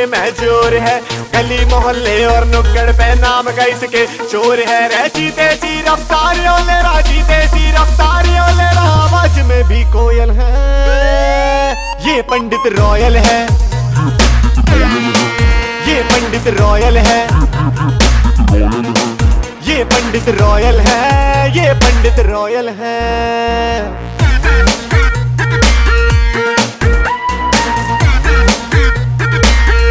में जोर है। गली मोहल्ले और नुक्कड़ पे नाम का इसके चोर है। रहती तेजी रफ्तार ओले राजी तेजी रफ्तार ओले आवाज में भी कोयल है। ये पंडित रॉयल है, ये पंडित रॉयल है, ये पंडित रॉयल है, ये पंडित रॉयल है।